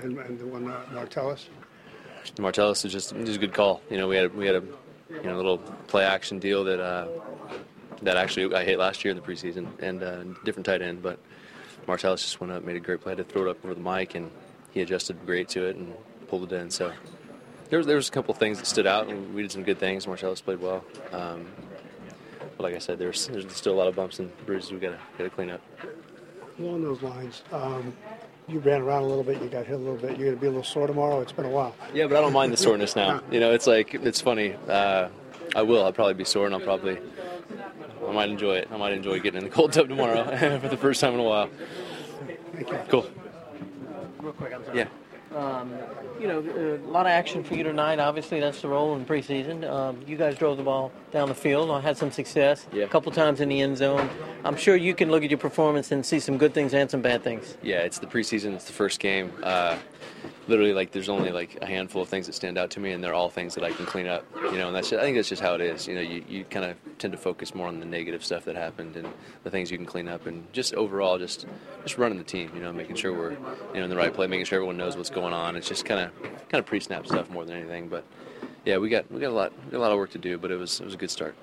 and the one Martellus? Martellus is just a good call. We had a little play action deal that actually I hit last year in the preseason, and different tight end, but Martellus just went up, made a great play to throw it up over the mic, and he adjusted great to it and pulled it in. So there was a couple of things that stood out, and we did some good things. Martellus played well. But like I said, there's still a lot of bumps and bruises we gotta clean up. Along those lines, you ran around a little bit, you got hit a little bit. You're going to be a little sore tomorrow. It's been a while. Yeah, but I don't mind the soreness now. It's funny. I'll probably be sore, and I might enjoy it. I might enjoy getting in the cold tub tomorrow for the first time in a while. Thank you. Cool. Real quick, I'm sorry. Yeah. A lot of action for you tonight. Obviously, that's the role in preseason. You guys drove the ball down the field, had some success, a couple times in the end zone. I'm sure you can look at your performance and see some good things and some bad things. Yeah, it's the preseason. It's the first game. Literally, there's only a handful of things that stand out to me, and they're all things that I can clean up. And I think that's just how it is. You kind of tend to focus more on the negative stuff that happened and the things you can clean up, and just overall, just running the team. Making sure we're in the right play, making sure everyone knows what's going on. It's just kind of pre-snap stuff more than anything. But yeah, we got a lot of work to do, but it was a good start.